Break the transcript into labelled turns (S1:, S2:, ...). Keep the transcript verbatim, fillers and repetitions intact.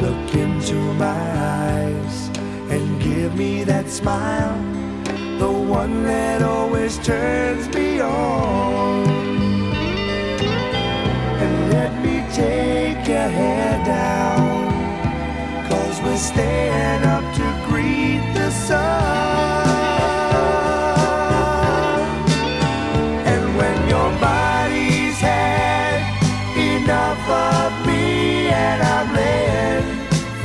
S1: Look into my eyes and give me that smile, the one that always turns me on. And let me take your hair down, 'cause we're staying up to greet the sun. And when you're by